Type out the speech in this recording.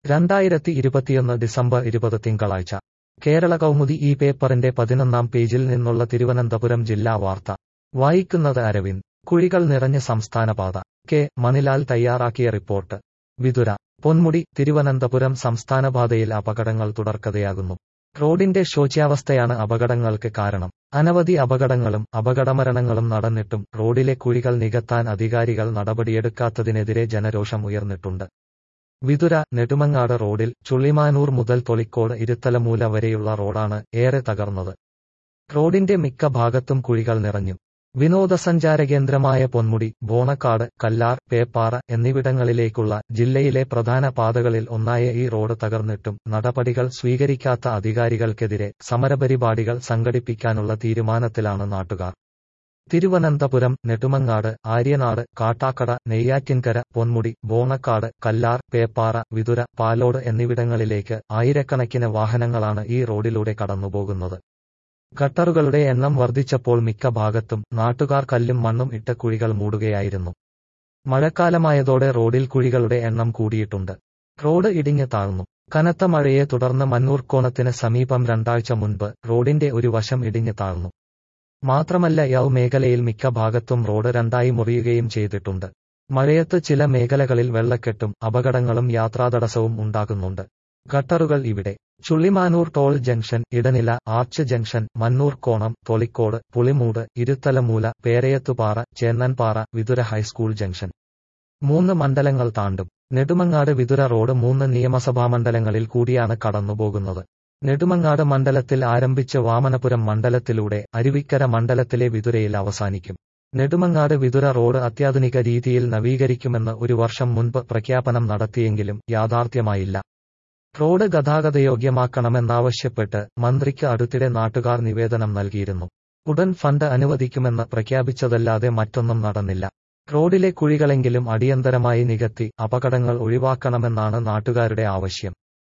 2021 December 20 തിങ്കളാഴ്ച കേരള കൗമുദി ഈ പേപ്പറിന്റെ 11-ാം പേജിൽ നിന്നുള്ള തിരുവനന്തപുരം ജില്ലാ വാർത്ത വായിക്കുന്നത് അരവിന്ദ്. കുഴികൾ നിറഞ്ഞ് സംസ്ഥാനപാത. കെ മണിലാൽ തയ്യാറാക്കിയ റിപ്പോർട്ട്. വിതുര. പൊന്മുടി തിരുവനന്തപുരം സംസ്ഥാനപാതയിൽ അപകടങ്ങൾ തുടർക്കഥയാകുന്നു. റോഡിന്റെ ശോച്യാവസ്ഥയാണ് അപകടങ്ങൾക്ക് കാരണം. അനവധി അപകടങ്ങളും അപകടമരണങ്ങളും നടന്നിട്ടും റോഡിലെ കുഴികൾ നികത്താൻ അധികാരികൾ നടപടിയെടുക്കാത്തതിനെതിരെ ജനരോഷം ഉയർന്നിട്ടുണ്ട്. വിതുര നെടുമങ്ങാട് റോഡിൽ ചുള്ളിമാനൂർ മുതൽ തൊളിക്കോട് ഇരുത്തലമൂല വരെയുള്ള റോഡാണ് ഏറെ തകർന്നത്. റോഡിന്റെ മിക്ക ഭാഗത്തും കുഴികൾ നിറഞ്ഞു. വിനോദസഞ്ചാര കേന്ദ്രമായ പൊന്മുടി, ബോണക്കാട്, കല്ലാർ, പേപ്പാറ എന്നിവിടങ്ങളിലേക്കുള്ള ജില്ലയിലെ പ്രധാന പാതകളിൽ ഒന്നായ ഈ റോഡ് തകർന്നിട്ടും നടപടികൾ സ്വീകരിക്കാത്ത അധികാരികൾക്കെതിരെ സമരപരിപാടികൾ സംഘടിപ്പിക്കാനുള്ള തീരുമാനത്തിലാണ് നാട്ടുകാർ. തിരുവനന്തപുരം, നെടുമങ്ങാട്, ആര്യനാട്, കാട്ടാക്കട, നെയ്യാറ്റിൻകര, പൊന്മുടി, ബോണക്കാട്, കല്ലാർ, പേപ്പാറ, വിതുര, പാലോട് എന്നിവിടങ്ങളിലേക്ക് ആയിരക്കണക്കിന് വാഹനങ്ങളാണ് ഈ റോഡിലൂടെ കടന്നുപോകുന്നത്. ഗട്ടറുകളുടെ എണ്ണം വർദ്ധിച്ചപ്പോൾ മിക്ക ഭാഗത്തും നാട്ടുകാർ കല്ലും മണ്ണും ഇട്ട കുഴികൾ മൂടുകയായിരുന്നു. മഴക്കാലമായതോടെ റോഡിൽ കുഴികളുടെ എണ്ണം കൂടിയിട്ടുണ്ട്. റോഡ് ഇടിഞ്ഞ് താഴ്ന്നു. കനത്ത മഴയെ തുടർന്ന് മന്നൂർക്കോണത്തിന് സമീപം 2 ആഴ്ച മുൻപ് റോഡിന്റെ ഒരു വശം ഇടിഞ്ഞ് താഴ്ന്നു. മാത്രമല്ല മേഖലയിൽ മിക്ക ഭാഗത്തും റോഡ് 2ആയി മുറിയുകയും ചെയ്തിട്ടുണ്ട്. മഴയത്ത് ചില മേഖലകളിൽ വെള്ളക്കെട്ടും അപകടങ്ങളും യാത്രാതടസ്സവും ഉണ്ടാകുന്നുണ്ട്. ഗട്ടറുകൾ ഇവിടെ. Chullimanoor toll junction, Edanila, arch junction, Mannoorkonam, Tholicode, Pulimoodu, Iruthalamoola, Perayathupara, Chennanpara, Vithura high school junction. 3 മണ്ഡലങ്ങൾ താണ്ടും. നെടുമങ്ങാട് വിതുര റോഡ് 3 നിയമസഭാ മണ്ഡലങ്ങളിൽ കൂടിയാണ് കടന്നുപോകുന്നത്. നെടുമങ്ങാട് മണ്ഡലത്തിൽ ആരംഭിച്ച് വാമനപുരം മണ്ഡലത്തിലൂടെ അരുവിക്കര മണ്ഡലത്തിലെ വിതുരയിൽ അവസാനിക്കും. നെടുമങ്ങാട് വിതുര റോഡ് അത്യാധുനിക രീതിയിൽ നവീകരിക്കുമെന്ന് 1 വർഷം മുൻപ് പ്രഖ്യാപനം നടത്തിയെങ്കിലും യാഥാർത്ഥ്യമായില്ല. റോഡ് ഗതാഗതയോഗ്യമാക്കണമെന്നാവശ്യപ്പെട്ട് മന്ത്രിക്ക് അടുത്തിടെ നാട്ടുകാർ നിവേദനം നൽകിയിരുന്നു. ഉടൻ ഫണ്ട് അനുവദിക്കുമെന്ന് പ്രഖ്യാപിച്ചതല്ലാതെ മറ്റൊന്നും നടന്നില്ല. റോഡിലെ കുഴികളെങ്കിലും അടിയന്തരമായി നികത്തി അപകടങ്ങൾ ഒഴിവാക്കണമെന്നാണ് നാട്ടുകാരുടെ ആവശ്യം.